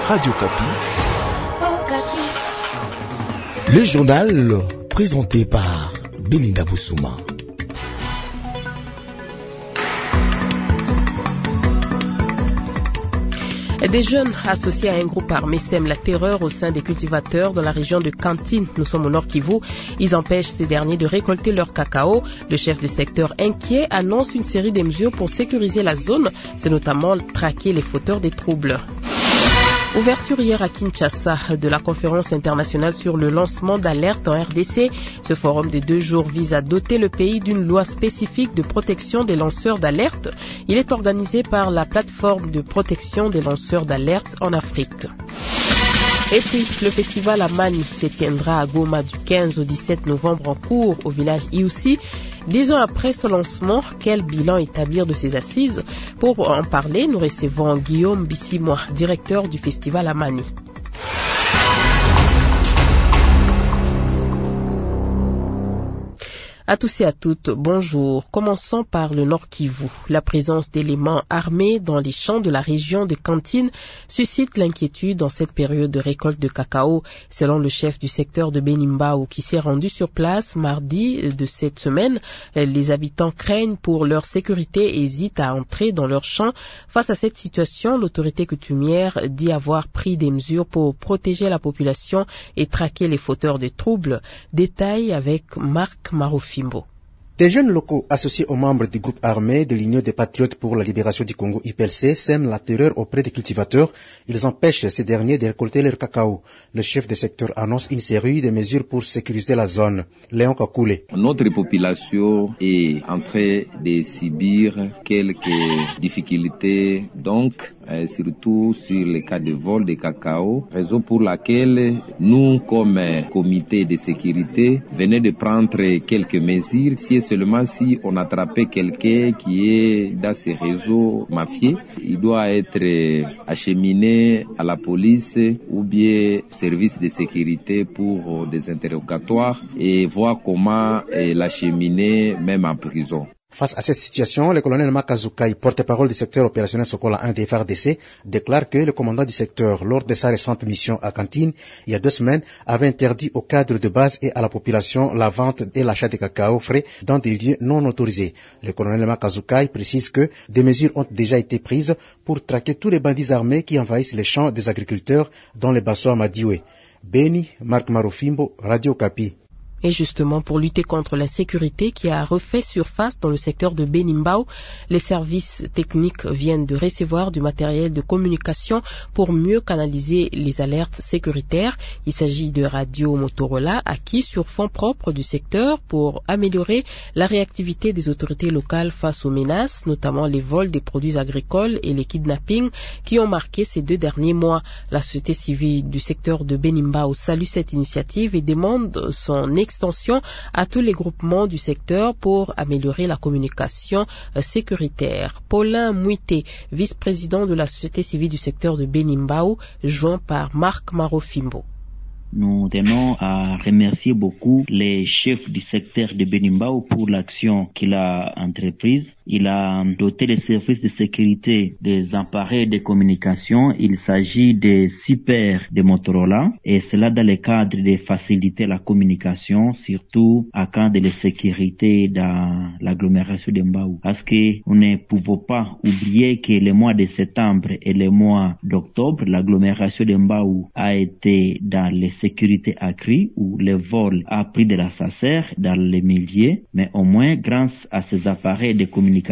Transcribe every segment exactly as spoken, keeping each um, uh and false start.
Radio Kapi. Le journal présenté par Belinda Bousouma. Des jeunes associés à un groupe armé sèment la terreur au sein des cultivateurs dans la région de Kantine. Nous sommes au Nord Kivu. Ils empêchent ces derniers de récolter leur cacao. Le chef de secteur inquiet annonce une série de mesures pour sécuriser la zone. C'est notamment traquer les fauteurs des troubles. Ouverture hier à Kinshasa de la conférence internationale sur le lancement d'alerte en R D C. Ce forum de deux jours vise à doter le pays d'une loi spécifique de protection des lanceurs d'alerte. Il est organisé par la plateforme de protection des lanceurs d'alerte en Afrique. Et puis, le festival Amani se tiendra à Goma du quinze au dix-sept novembre en cours au village Iusi. Dix ans après son lancement, quel bilan établir de ces assises? Pour en parler, nous recevons Guillaume Bissimois, directeur du festival Amani. À tous et à toutes, bonjour. Commençons par le Nord Kivu. La présence d'éléments armés dans les champs de la région de Kantine suscite l'inquiétude dans cette période de récolte de cacao. Selon le chef du secteur de Benimbao qui s'est rendu sur place mardi de cette semaine, les habitants craignent pour leur sécurité et hésitent à entrer dans leurs champs. Face à cette situation, l'autorité coutumière dit avoir pris des mesures pour protéger la population et traquer les fauteurs de troubles. Détail avec Marc Marofimbo. Des jeunes locaux associés aux membres du groupe armé de l'Union des Patriotes pour la Libération du Congo I P L C sèment la terreur auprès des cultivateurs. Ils empêchent ces derniers de récolter leur cacao. Le chef de secteur annonce une série de mesures pour sécuriser la zone. Léon Kakoulé. Notre population est en train de subir quelques difficultés, donc euh, surtout sur les cas de vol de cacao, raison pour laquelle nous, comme euh, comité de sécurité, venons de prendre quelques mesures. Si seulement si on attrapait quelqu'un qui est dans ces réseaux mafieux, il doit être acheminé à la police ou bien au service de sécurité pour des interrogatoires et voir comment l'acheminer même en prison. Face à cette situation, le colonel Makazukai, porte-parole du secteur opérationnel Sokola un des F R D C, déclare que le commandant du secteur, lors de sa récente mission à Kantine, il y a deux semaines, avait interdit aux cadres de base et à la population la vente et l'achat de cacao frais dans des lieux non autorisés. Le colonel Makazukai précise que des mesures ont déjà été prises pour traquer tous les bandits armés qui envahissent les champs des agriculteurs dans les Basso Madiwe. Beni, Marc Marofimbo, Radio Kapi. Et justement, pour lutter contre l'insécurité qui a refait surface dans le secteur de Benimbao, les services techniques viennent de recevoir du matériel de communication pour mieux canaliser les alertes sécuritaires. Il s'agit de radios Motorola acquis sur fonds propres du secteur pour améliorer la réactivité des autorités locales face aux menaces, notamment les vols des produits agricoles et les kidnappings qui ont marqué ces deux derniers mois. La société civile du secteur de Benimbao salue cette initiative et demande son extension à tous les groupements du secteur pour améliorer la communication sécuritaire. Paulin Mouité, vice-président de la société civile du secteur de Benimbao, joint par Marc Marofimbo. Nous tenons à remercier beaucoup les chefs du secteur de Benimbao pour l'action qu'il a entreprise. Il a doté les services de sécurité des appareils de communication. Il s'agit des super de Motorola et cela dans le cadre de faciliter la communication, surtout à cas de la sécurité dans l'agglomération de Mbao. Parce que nous ne pouvons pas oublier que le mois de septembre et le mois d'octobre, l'agglomération de Mbao a été dans les sécurités accrues où le vol a pris de la sacère dans les milliers, mais au moins grâce à ces appareils de communication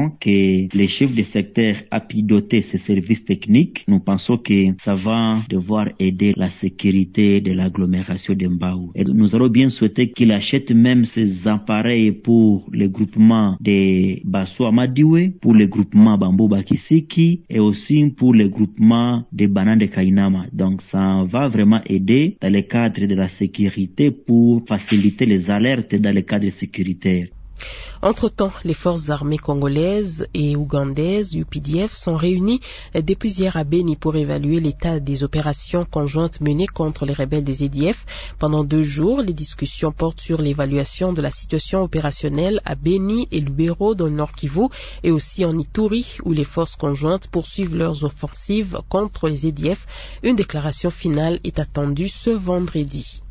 que les chefs de secteur a pu doter ces services techniques, nous pensons que ça va devoir aider la sécurité de l'agglomération de Mbao. Et nous allons bien souhaiter qu'il achète même ces appareils pour le groupement de Basso Madiwe, pour le groupement Bambo Bakisiki et aussi pour le groupement de Banane de Kainama. Donc ça va vraiment aider dans le cadre de la sécurité pour faciliter les alertes dans le cadre sécuritaire. Entre-temps, les forces armées congolaises et ougandaises, U P D F, sont réunies depuis hier à Beni pour évaluer l'état des opérations conjointes menées contre les rebelles des A D F. Pendant deux jours, les discussions portent sur l'évaluation de la situation opérationnelle à Beni et Lubero dans le Nord Kivu et aussi en Ituri où les forces conjointes poursuivent leurs offensives contre les A D F. Une déclaration finale est attendue ce vendredi.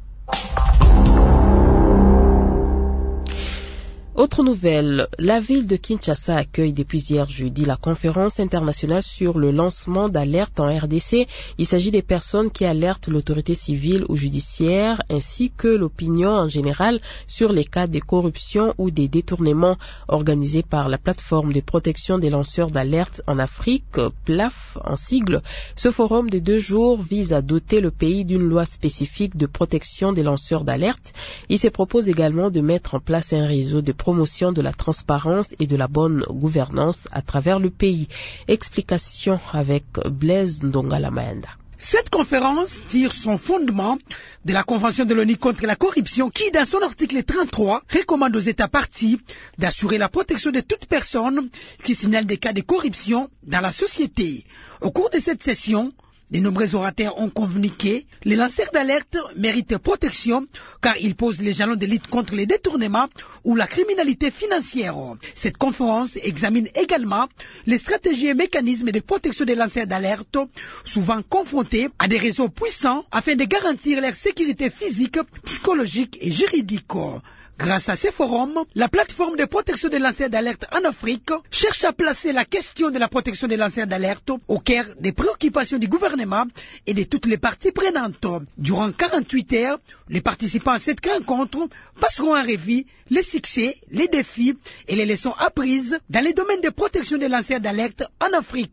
Autre nouvelle, la ville de Kinshasa accueille depuis hier jeudi la conférence internationale sur le lancement d'alertes en R D C. Il s'agit des personnes qui alertent l'autorité civile ou judiciaire ainsi que l'opinion en général sur les cas de corruption ou des détournements organisés par la plateforme de protection des lanceurs d'alerte en Afrique, P L A F en sigle. Ce forum de deux jours vise à doter le pays d'une loi spécifique de protection des lanceurs d'alerte. Il se propose également de mettre en place un réseau de promotion de la transparence et de la bonne gouvernance à travers le pays. Explication avec Blaise Ndongalamanda. Cette conférence tire son fondement de la Convention de l'ONU contre la corruption qui, dans son article trente-trois, recommande aux États partis d'assurer la protection de toute personne qui signale des cas de corruption dans la société. Au cours de cette session, de nombreux orateurs ont convenu que les lanceurs d'alerte méritent protection car ils posent les jalons de lutte contre les détournements ou la criminalité financière. Cette conférence examine également les stratégies et mécanismes de protection des lanceurs d'alerte, souvent confrontés à des réseaux puissants afin de garantir leur sécurité physique, psychologique et juridique. Grâce à ces forums, la plateforme de protection des lanceurs d'alerte en Afrique cherche à placer la question de la protection des lanceurs d'alerte au cœur des préoccupations du gouvernement et de toutes les parties prenantes. Durant quarante-huit heures, les participants à cette rencontre passeront en revue les succès, les défis et les leçons apprises dans les domaines de protection des lanceurs d'alerte en Afrique.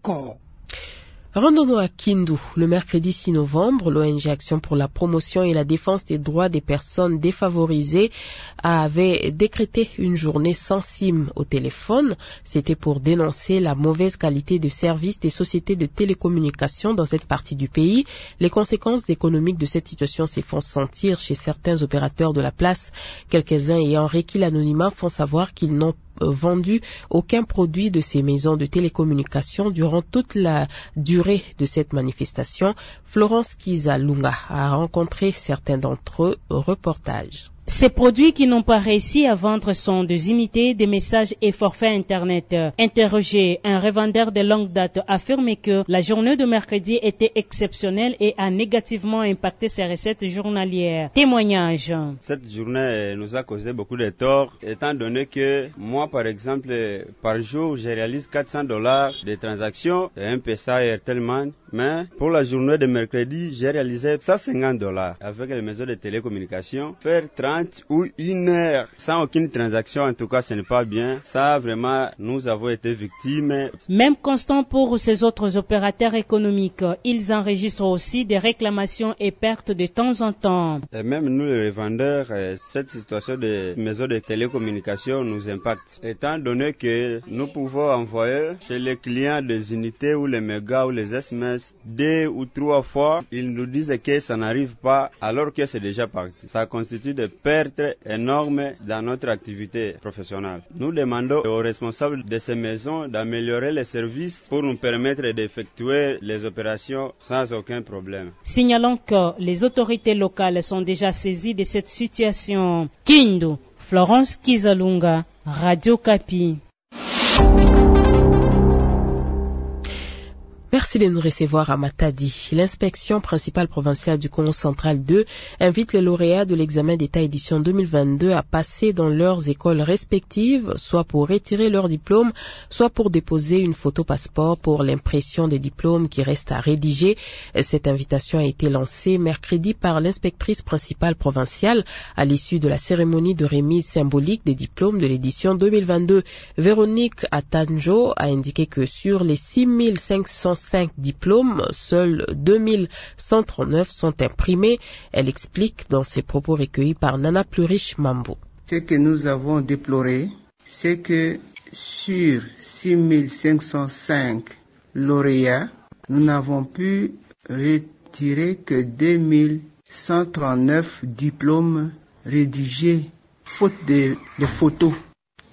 Rendons-nous à Kindu. Le mercredi six novembre, l'O N G Action pour la promotion et la défense des droits des personnes défavorisées avait décrété une journée sans SIM au téléphone. C'était pour dénoncer la mauvaise qualité de service des sociétés de télécommunications dans cette partie du pays. Les conséquences économiques de cette situation se font sentir chez certains opérateurs de la place. Quelques-uns ayant requis l'anonymat font savoir qu'ils n'ont vendu aucun produit de ces maisons de télécommunications durant toute la durée de cette manifestation. Florence Kizalunga a rencontré certains d'entre eux au reportage. Ces produits qui n'ont pas réussi à vendre sont des unités, des messages et forfaits Internet. Interrogé, un revendeur de longue date affirme que la journée de mercredi était exceptionnelle et a négativement impacté ses recettes journalières. Témoignage. Cette journée nous a causé beaucoup de tort, étant donné que moi, par exemple, par jour, je réalise quatre cents dollars de transactions et un P S A Airtelman. Mais pour la journée de mercredi, j'ai réalisé cent cinquante dollars avec les maisons de télécommunications. Faire trente ou une heure sans aucune transaction, en tout cas, ce n'est pas bien. Ça, vraiment, nous avons été victimes. Même constant pour ces autres opérateurs économiques. Ils enregistrent aussi des réclamations et pertes de temps en temps. Et même nous, les revendeurs, cette situation de maisons de télécommunications nous impacte. Étant donné que nous pouvons envoyer chez les clients des unités ou les mégas ou les S M S deux ou trois fois, ils nous disent que ça n'arrive pas alors que c'est déjà parti. Ça constitue des pertes énormes dans notre activité professionnelle. Nous demandons aux responsables de ces maisons d'améliorer les services pour nous permettre d'effectuer les opérations sans aucun problème. Signalons que les autorités locales sont déjà saisies de cette situation. Kindu, Florence Kizalunga, Radio Kapi. Merci de nous recevoir à Matadi. L'inspection principale provinciale du Congo central deux invite les lauréats de l'examen d'État édition deux mille vingt-deux à passer dans leurs écoles respectives, soit pour retirer leur diplôme, soit pour déposer une photo passeport pour l'impression des diplômes qui restent à rédiger. Cette invitation a été lancée mercredi par l'inspectrice principale provinciale à l'issue de la cérémonie de remise symbolique des diplômes de l'édition deux mille vingt-deux. Véronique Atanjo a indiqué que sur les six mille cinq cent cinq diplômes, seuls deux mille cent trente-neuf sont imprimés. Elle explique dans ses propos recueillis par Nana Plurish Mambo. Ce que nous avons déploré, c'est que sur six mille cinq cent cinq lauréats, nous n'avons pu retirer que deux mille cent trente-neuf diplômes rédigés, faute de, de photos.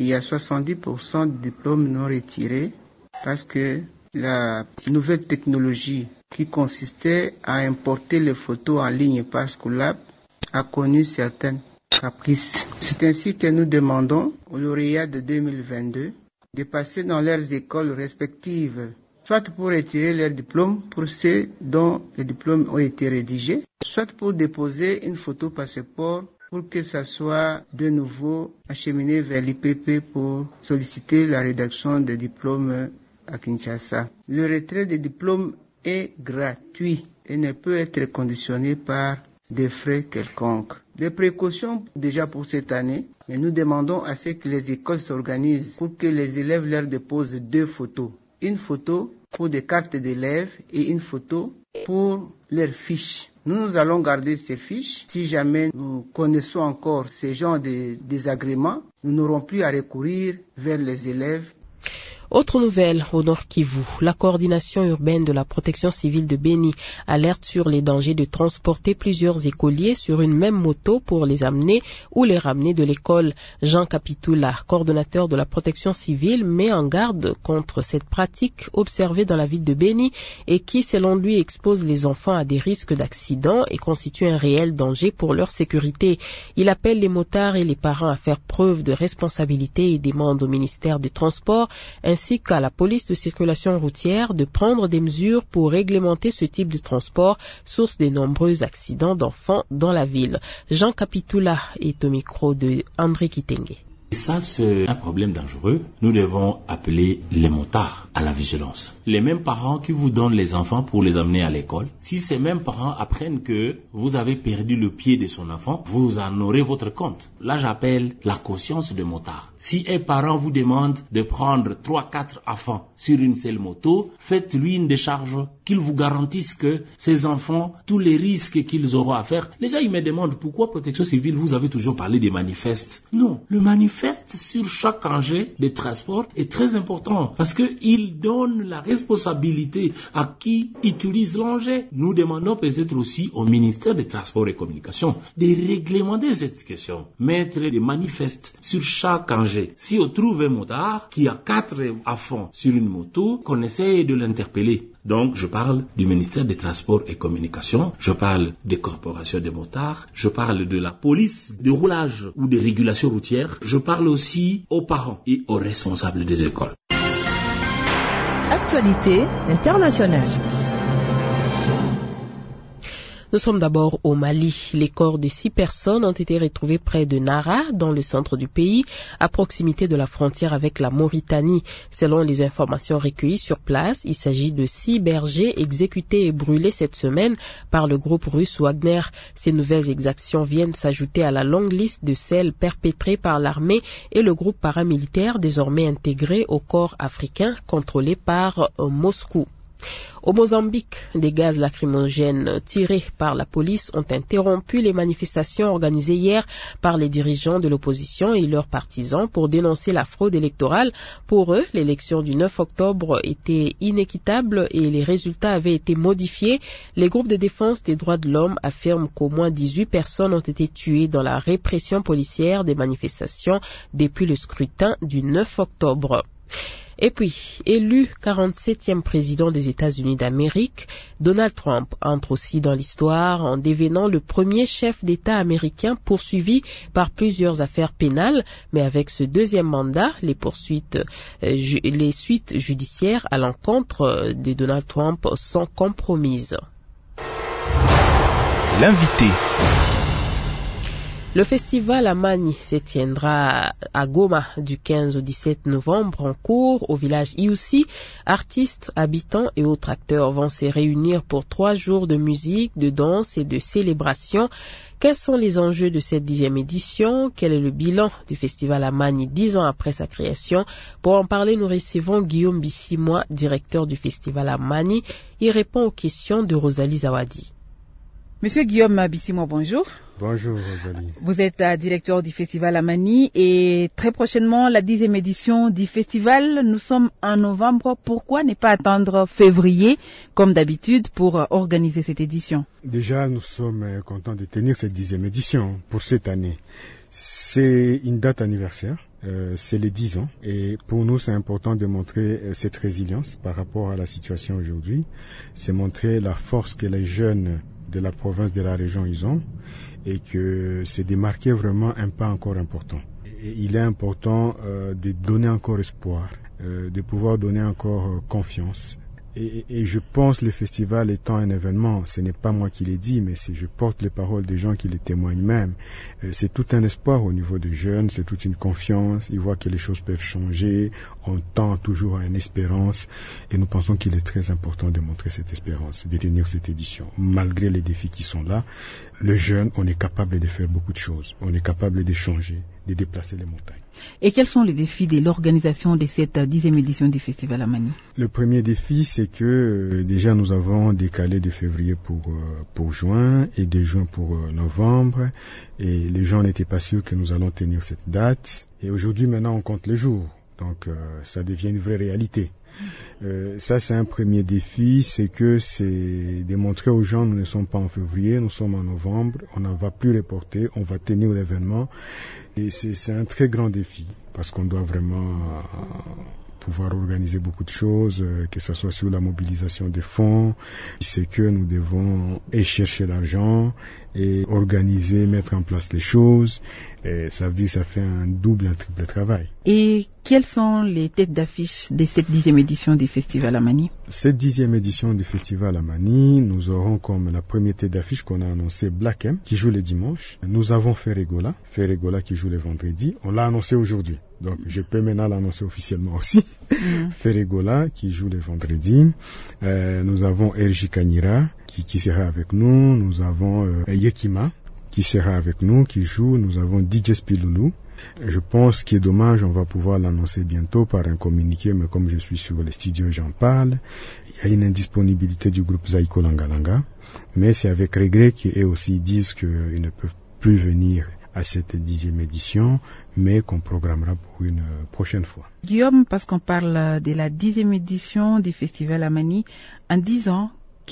il y a soixante-dix pour cent de diplômes non retirés parce que la nouvelle technologie qui consistait à importer les photos en ligne par Schoolab a connu certaines caprices. C'est ainsi que nous demandons aux lauréats de deux mille vingt-deux de passer dans leurs écoles respectives, soit pour retirer leur diplôme pour ceux dont les diplômes ont été rédigés, soit pour déposer une photo passeport pour que ça soit de nouveau acheminé vers l'I P P pour solliciter la rédaction des diplômes à Kinshasa. Le retrait des diplômes est gratuit et ne peut être conditionné par des frais quelconques. Des précautions déjà pour cette année, mais nous demandons à ce que les écoles s'organisent pour que les élèves leur déposent deux photos. Une photo pour des cartes d'élèves et une photo pour leurs fiches. Nous, nous allons garder ces fiches. Si jamais nous connaissons encore ces genres de désagréments, nous n'aurons plus à recourir vers les élèves. Autre nouvelle au Nord Kivu, la coordination urbaine de la protection civile de Beni alerte sur les dangers de transporter plusieurs écoliers sur une même moto pour les amener ou les ramener de l'école. Jean Capitula, coordonnateur de la protection civile, met en garde contre cette pratique observée dans la ville de Beni et qui, selon lui, expose les enfants à des risques d'accident et constitue un réel danger pour leur sécurité. Il appelle les motards et les parents à faire preuve de responsabilité et demande au ministère des Transports ainsi ainsi qu'à la police de circulation routière de prendre des mesures pour réglementer ce type de transport, source de nombreux accidents d'enfants dans la ville. Jean Capitula est au micro de André Kitenge. Et ça, c'est un problème dangereux. Nous devons appeler les motards à la vigilance. Les mêmes parents qui vous donnent les enfants pour les amener à l'école, si ces mêmes parents apprennent que vous avez perdu le pied de son enfant, vous en aurez votre compte. Là, j'appelle la conscience de motard. Si un parent vous demande de prendre trois, quatre enfants sur une seule moto, faites-lui une décharge qu'il vous garantisse que ces enfants, tous les risques qu'ils auront à faire. Les gens, ils me demandent pourquoi Protection civile, vous avez toujours parlé des manifestes. Non, le manifeste sur chaque engin de transport est très important parce qu'il donne la responsabilité à qui utilise l'engin. Nous demandons peut-être aussi au ministère des Transports et Communications de réglementer cette question, mettre des manifestes sur chaque engin. Si on trouve un motard qui a quatre enfants sur une moto, qu'on essaie de l'interpeller. Donc, je parle du ministère des Transports et Communications, je parle des corporations de motards, je parle de la police de roulage ou de régulation routière, je parle aussi aux parents et aux responsables des écoles. Actualité internationale. Nous sommes d'abord au Mali. Les corps de six personnes ont été retrouvés près de Nara, dans le centre du pays, à proximité de la frontière avec la Mauritanie. Selon les informations recueillies sur place, il s'agit de six bergers exécutés et brûlés cette semaine par le groupe russe Wagner. Ces nouvelles exactions viennent s'ajouter à la longue liste de celles perpétrées par l'armée et le groupe paramilitaire désormais intégré au corps africain contrôlé par Moscou. Au Mozambique, des gaz lacrymogènes tirés par la police ont interrompu les manifestations organisées hier par les dirigeants de l'opposition et leurs partisans pour dénoncer la fraude électorale. Pour eux, l'élection du neuf octobre était inéquitable et les résultats avaient été modifiés. Les groupes de défense des droits de l'homme affirment qu'au moins dix-huit personnes ont été tuées dans la répression policière des manifestations depuis le scrutin du neuf octobre. Et puis, élu quarante-septième président des États-Unis d'Amérique, Donald Trump entre aussi dans l'histoire en devenant le premier chef d'État américain poursuivi par plusieurs affaires pénales, mais avec ce deuxième mandat, les poursuites, euh, ju- les suites judiciaires à l'encontre de Donald Trump sont compromises. L'invité. Le festival Amani se tiendra à Goma du quinze au dix-sept novembre en cours au village Iusi. Artistes, habitants et autres acteurs vont se réunir pour trois jours de musique, de danse et de célébration. Quels sont les enjeux de cette dixième édition? Quel est le bilan du festival Amani dix ans après sa création? Pour en parler, nous recevons Guillaume Bissimois, directeur du festival Amani. Il répond aux questions de Rosalie Zawadi. Monsieur Guillaume Bissimois, bonjour. Bonjour Rosalie. Vous êtes euh, directeur du festival Amani et très prochainement la dixième édition du festival. Nous sommes en novembre. Pourquoi ne pas attendre février comme d'habitude pour euh, organiser cette édition? Déjà, nous sommes euh, contents de tenir cette dixième édition pour cette année. C'est une date anniversaire euh, c'est les dix ans. Et pour nous, c'est important de montrer euh, cette résilience par rapport à la situation aujourd'hui. C'est montrer la force que les jeunes de la province, de la région, ils ont, et que c'est de marquer vraiment un pas encore important. Et il est important euh, de donner encore espoir, euh, de pouvoir donner encore euh, confiance. Et, et je pense le festival étant un événement, ce n'est pas moi qui l'ai dit, mais c'est, je porte les paroles des gens qui les témoignent même. Euh, c'est tout un espoir au niveau des jeunes, c'est toute une confiance, ils voient que les choses peuvent changer, on tend toujours à une espérance, et nous pensons qu'il est très important de montrer cette espérance, de tenir cette édition. Malgré les défis qui sont là, le jeune, on est capable de faire beaucoup de choses, on est capable de changer, de déplacer les montagnes. Et quels sont les défis de l'organisation de cette dixième édition du Festival Amani? Le premier défi, c'est que euh, déjà nous avons décalé de février pour, euh, pour juin et de juin pour euh, novembre. Et les gens n'étaient pas sûrs que nous allons tenir cette date. Et aujourd'hui, maintenant, on compte les jours. Donc, euh, ça devient une vraie réalité. Euh, ça, c'est un premier défi, c'est que c'est de montrer aux gens, nous ne sommes pas en février, nous sommes en novembre, on n'en va plus reporter, on va tenir l'événement. Et c'est, c'est un très grand défi, parce qu'on doit vraiment euh, pouvoir organiser beaucoup de choses, euh, que ce soit sur la mobilisation des fonds, c'est que nous devons et chercher l'argent et organiser, mettre en place les choses. Et ça veut dire que ça fait un double, un triple travail. Et quelles sont les têtes d'affiche de cette dixième édition du Festival Amani? Cette dixième édition du Festival Amani, nous aurons comme la première tête d'affiche qu'on a annoncé Black M, qui joue le dimanche. Nous avons Ferregola, Ferregola qui joue le vendredi. On l'a annoncé aujourd'hui, donc je peux maintenant l'annoncer officiellement aussi. Mmh. Ferregola qui joue le vendredi. Euh, nous avons Erji Kanira qui, qui sera avec nous. Nous avons euh, Yekima qui sera avec nous, qui joue. Nous avons D J Spilulu. Je pense qu'il est dommage, on va pouvoir l'annoncer bientôt par un communiqué, mais comme je suis sur les studios, j'en parle. Il y a une indisponibilité du groupe Zaiko Langalanga, mais c'est avec regret qu'ils aussi disent qu'ils ne peuvent plus venir à cette dixième édition, mais qu'on programmera pour une prochaine fois. Guillaume, parce qu'on parle de la dixième édition du Festival Amani, en dix ans,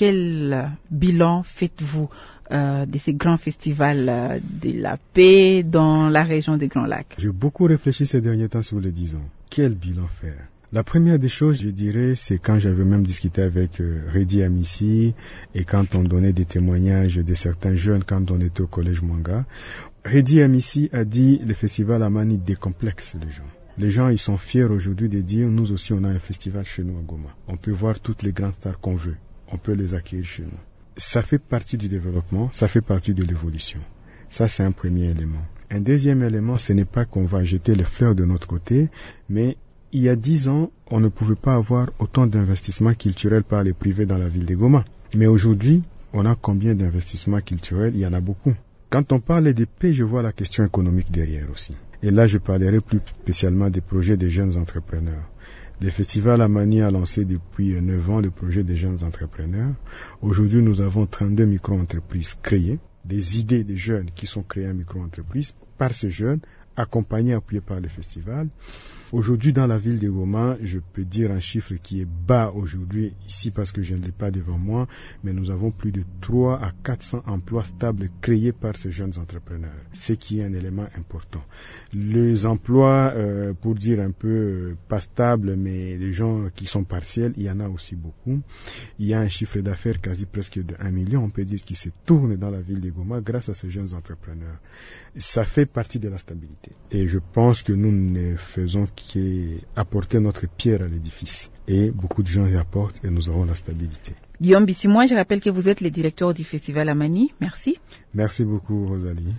quel bilan faites-vous euh, de ces grands festivals euh, de la paix dans la région des Grands Lacs? J'ai beaucoup réfléchi ces derniers temps sur les dix ans. Quel bilan faire? La première des choses, je dirais, c'est quand j'avais même discuté avec euh, Redi Amissi et quand on donnait des témoignages de certains jeunes quand on était au collège Mwanga. Redi Amissi a dit le festival Amani décomplexe les gens. Les gens, ils sont fiers aujourd'hui de dire, nous aussi, on a un festival chez nous à Goma. On peut voir toutes les grandes stars qu'on veut. On peut les accueillir chez nous. Ça fait partie du développement, ça fait partie de l'évolution. Ça, c'est un premier élément. Un deuxième élément, ce n'est pas qu'on va jeter les fleurs de notre côté, mais il y a dix ans, on ne pouvait pas avoir autant d'investissements culturels par les privés dans la ville de Goma. Mais aujourd'hui, on a combien d'investissements culturels? Il y en a beaucoup. Quand on parle de paix, je vois la question économique derrière aussi. Et là, je parlerai plus spécialement des projets des jeunes entrepreneurs. Le Festival Amani a lancé depuis neuf ans le projet des jeunes entrepreneurs. Aujourd'hui, nous avons trente-deux micro-entreprises créées, des idées des jeunes qui sont créées en micro-entreprises par ces jeunes, accompagnés, appuyés par le festival. Aujourd'hui, dans la ville de Goma, je peux dire un chiffre qui est bas aujourd'hui ici parce que je ne l'ai pas devant moi, mais nous avons plus de trois à quatre cents emplois stables créés par ces jeunes entrepreneurs, ce qui est un élément important. Les emplois, euh, pour dire un peu euh, pas stables, mais les gens qui sont partiels, il y en a aussi beaucoup. Il y a un chiffre d'affaires quasi presque de un million, on peut dire, qui se tourne dans la ville de Goma grâce à ces jeunes entrepreneurs. Ça fait partie de la stabilité. Et je pense que nous ne faisons qu'apporter notre pierre à l'édifice. Et beaucoup de gens y apportent et nous aurons la stabilité. Guillaume Bissimois, je rappelle que vous êtes le directeur du Festival Amani. Merci. Merci beaucoup, Rosalie.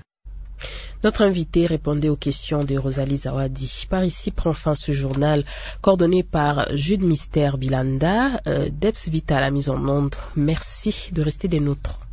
Notre invité répondait aux questions de Rosalie Zawadi. Par ici prend fin ce journal coordonné par Jude Mystère Bilanda, euh, Debs Vita à la mise en onde. Merci de rester des nôtres.